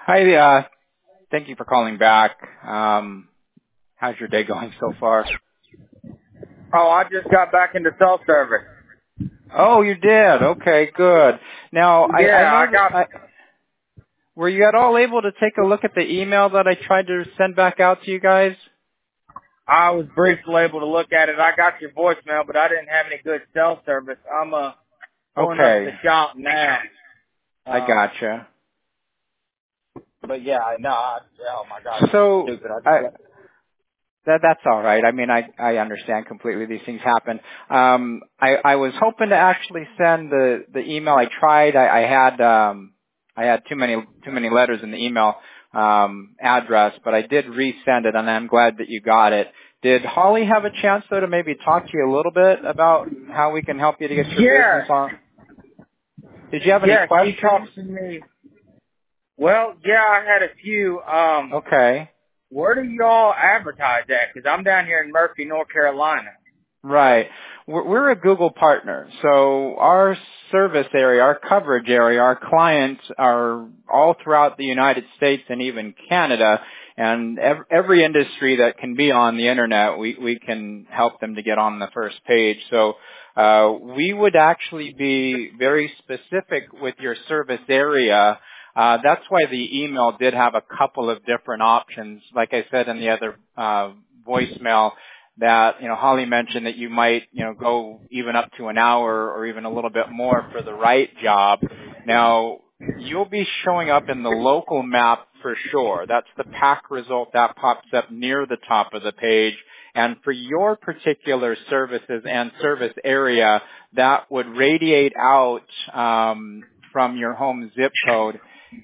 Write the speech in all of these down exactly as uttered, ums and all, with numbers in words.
Hi, uh, thank you for calling back. Um, how's your day going so far? Oh, I just got back into self-service. Oh, you did. Okay, good. Now, I, I Yeah, know I that, got, I, were you at all able to take a look at the email that I tried to send back out to you guys? I was briefly able to look at it. I got your voicemail, but I didn't have any good self-service. I'm, uh, pulling up to the Okay, shop now. I Um, gotcha. but yeah, I know. I, oh my God, this is So, stupid. I just I, left. That, that's all right. I mean, I, I understand completely. These things happen. Um, I, I was hoping to actually send the, the email. I tried. I, I had um, I had too many too many letters in the email um, address, but I did resend it, and I'm glad that you got it. Did Holly have a chance though to maybe talk to you a little bit about how we can help you to get your business Yeah, on? Did you have any yeah, she questions? talked to me. Well, yeah, I had a few. Um, Okay. where do y'all advertise at? Because I'm down here in Murphy, North Carolina. Right. We're, we're a Google partner, so our service area, our coverage area, our clients are all throughout the United States and even Canada, and ev- every industry that can be on the internet, we, we can help them to get on the first page. So uh, we would actually be very specific with your service area. Uh, that's why the email did have a couple of different options. Like I said in the other uh, voicemail, that, you know, Holly mentioned that you might, you know, go even up to an hour or even a little bit more for the right job. Now, you'll be showing up in the local map for sure. That's the pack result that pops up near the top of the page. And for your particular services and service area, that would radiate out um, from your home zip code.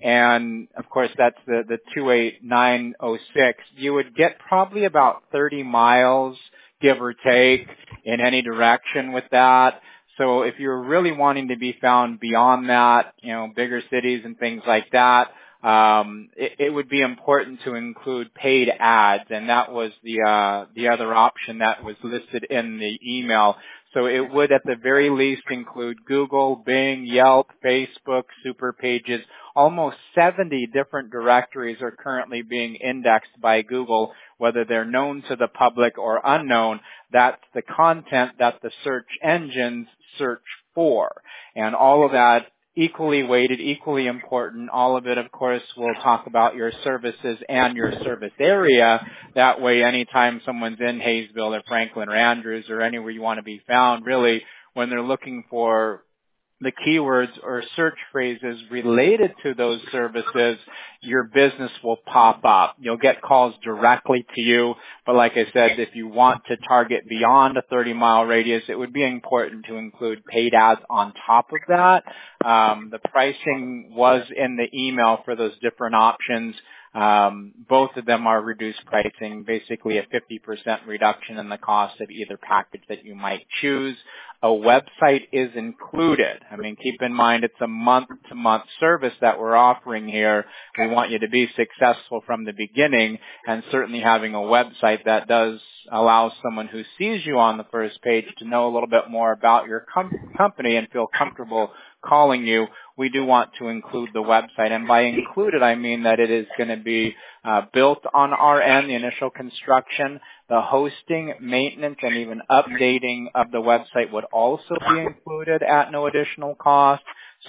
And of course, that's the, the two eight nine oh six. You would get probably about thirty miles, give or take, in any direction with that. So if you're really wanting to be found beyond that, you know, bigger cities and things like that, um, it, it would be important to include paid ads, and that was the uh, the other option that was listed in the email. So it would at the very least include Google, Bing, Yelp, Facebook, Super Pages. Almost seventy different directories are currently being indexed by Google, whether they're known to the public or unknown. That's the content that the search engines search for. And all of that equally weighted, equally important. All of it, of course, will talk about your services and your service area. That way, anytime someone's in Hayesville or Franklin or Andrews or anywhere you want to be found, really, when they're looking for the keywords or search phrases related to those services, your business will pop up. You'll get calls directly to you. But like I said, if you want to target beyond a thirty mile radius, it would be important to include paid ads on top of that. Um, the pricing was in the email for those different options. Um, both of them are reduced pricing, basically a fifty percent reduction in the cost of either package that you might choose. A website is included. I mean, keep in mind it's a month-to-month service that we're offering here. We want you to be successful from the beginning, and certainly having a website that does allow someone who sees you on the first page to know a little bit more about your com- company and feel comfortable calling you. We do want to include the website, and by included, I mean that it is going to be uh, built on our end, the initial construction. The hosting, maintenance, and even updating of the website would also be included at no additional cost.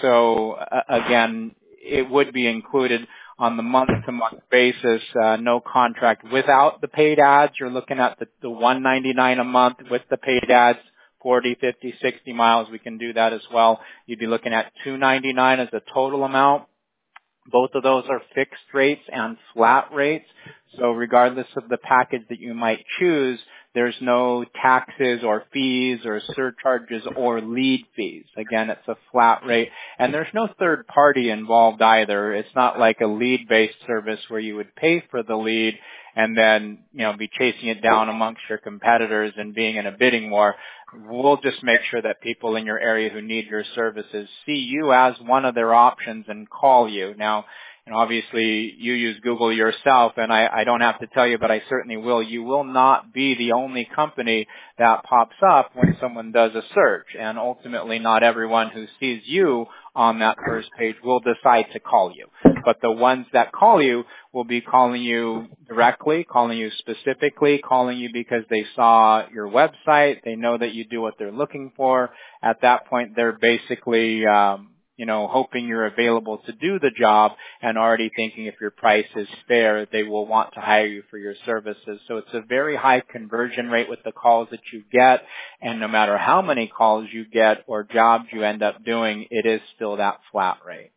So uh, again, it would be included on the month-to-month basis, uh, no contract without the paid ads. You're looking at the, the one ninety-nine a month with the paid ads. forty, fifty, sixty miles, we can do that as well. You'd be looking at two ninety-nine as a total amount. Both of those are fixed rates and flat rates. So regardless of the package that you might choose, there's no taxes or fees or surcharges or lead fees. Again, it's a flat rate. And there's no third party involved either. It's not like a lead-based service where you would pay for the lead and then, you know, be chasing it down amongst your competitors and being in a bidding war. We'll just make sure that people in your area who need your services see you as one of their options and call you. Now, and obviously you use Google yourself, and I, I don't have to tell you, but I certainly will. You will not be the only company that pops up when someone does a search, and ultimately not everyone who sees you on that first page will decide to call you. but the ones that call you will be calling you directly, calling you specifically, calling you because they saw your website, they know that you do what they're looking for. At that point, they're basically, um, you know, hoping you're available to do the job and already thinking if your price is fair, they will want to hire you for your services. So it's a very high conversion rate with the calls that you get, and no matter how many calls you get or jobs you end up doing, it is still that flat rate.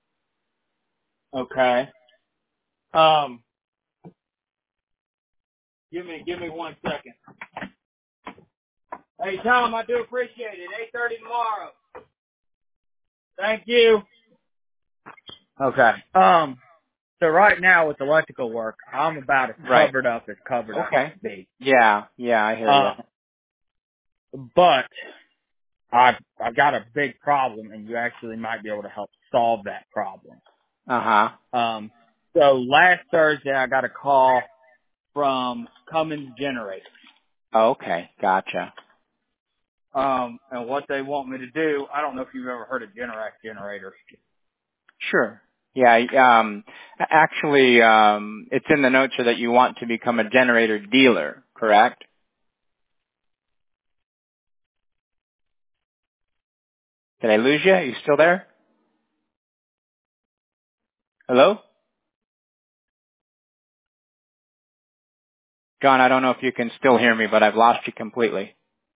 Okay. Um, give me, give me one second. Hey, Tom, I do appreciate it. eight thirty tomorrow. Thank you. Okay. Um, so right now with electrical work, I'm about as Right. covered up as covered up Okay. can be. Yeah, yeah, I hear Uh, you. but I've, I've got a big problem, and you actually might be able to help solve that problem. Uh-huh. Um, so last Thursday, I got a call from Cummins Generators. Okay, gotcha. Um, and what they want me to do, I don't know if you've ever heard of Generac generators. Sure. Yeah, um, actually, um, it's in the notes here that you want to become a generator dealer, correct? Did I lose you? Are you still there? Hello? John, I don't know if you can still hear me, but I've lost you completely.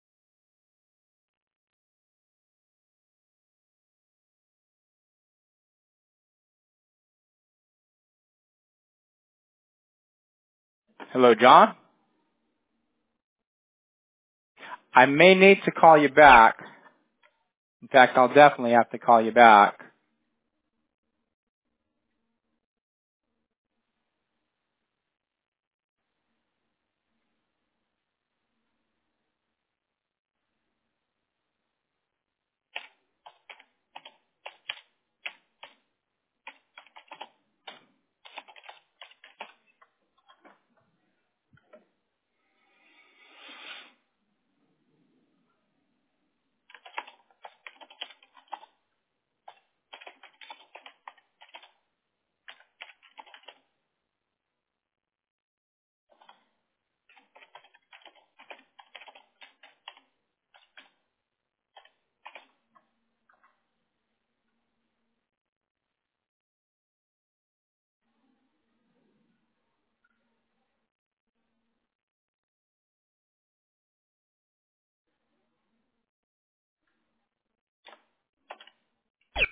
Hello, John? I may need to call you back. In fact, I'll definitely have to call you back.